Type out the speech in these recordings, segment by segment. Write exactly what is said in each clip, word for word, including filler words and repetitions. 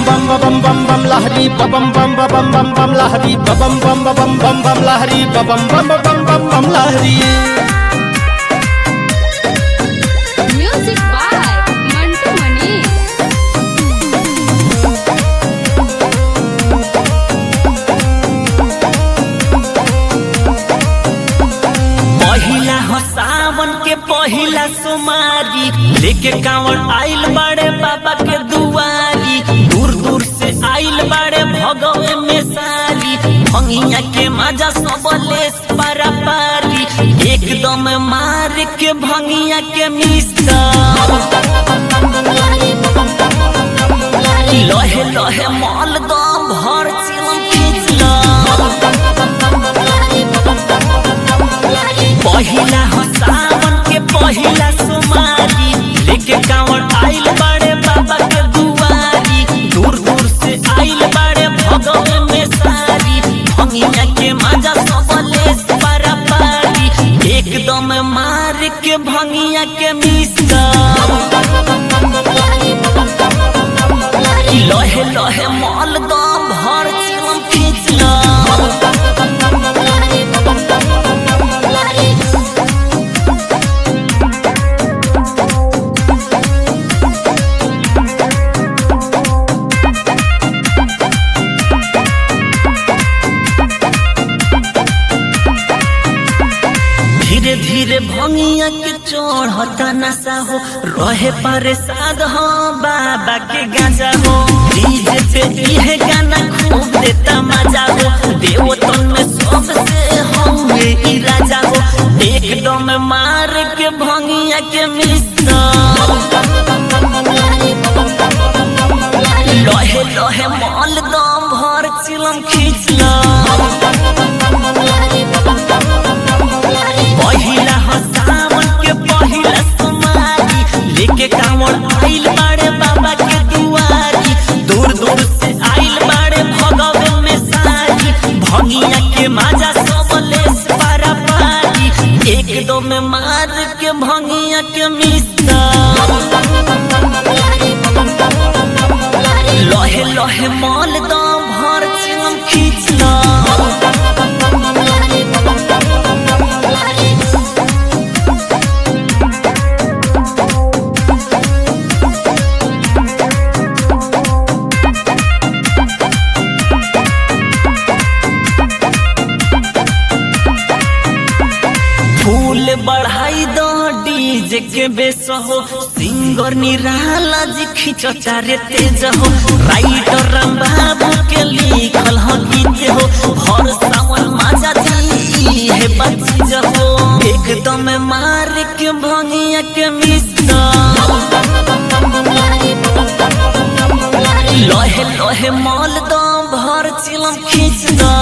bam bam bam bam bam lahari bam bam bam bam bam bam lahari bam bam bam bam bam lahari bam bam bam bam bam lahari। Music by Mantu Mani। पहिला हो सावन के पहिला सोमारी लेके कांवड़ आइल बड़े बाबा के दुआरी, दूर दूर से आइल बड़े भगवे में सारी, भंगिया के मजा सबले पारा पारी, एकदम मार के भंगिया के मिस्ता लोहे लोहे मॉल दो भर चिलम खींचला। पहिला हो सावन के पहिला सोमारी लेके कांवड़ आइल बड़े बाबा के दुआरी, दूर दूर से आइल बड़े भगवे में सारी, भंगिया के मजा सबले पारा पारी, एकदम मार के भंगिया के मिस्ता लोहे लोहे मॉल दो भर चिलम खींचला। धीरे धीरे भंगिया के चढ़ता नशा हो, रहे परेशान हो बाबा के गाजा हो, डीजे पे ये गाना खूब देता मजा हो, देवतन में सबसे होंगे ई राजा हो, एकदम मार के भंगिया के मिस्ता लोहे लोहे मॉल दम भर चिलम खींचला। पहिला हो सावन के पहिला सोमारी लेके कांवड़ आइल बाड़े बाबा के दुआरी, दूर दूर से आइल बाड़े भगवे में सारी, भंगिया के मजा सबले पारा पारी, एकदम मार के भंगिया के मिस्ता लोहे लोहे मॉल दो भर चिलम खींचला। फूल बढ़ाई दो डीजे के बेस हो, सिंगर निराला जी खिंचता रे तेज हो, राइटर राम बाबू के लिखल हो गीत हो, हर सावन मजा दी है बचीज हो, एकदम मार के भंगिया के मिस्ता लोहे लोहे मॉल दो भर चिलम खींचदा।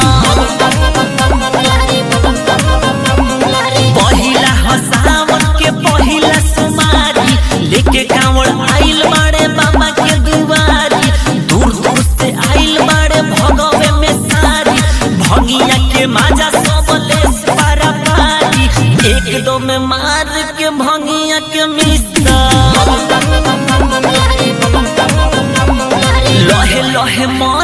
पहिला हो सावन के पहिला सोमारी लेके कांवड़ आइल बड़े बाबा के दुआरी, दूर दूर से आइल बड़े भगवे में सारी, भंगिया के मजा सबले पारा पारी, एकदम मार के भंगिया के मिस्ता लोहे लोहे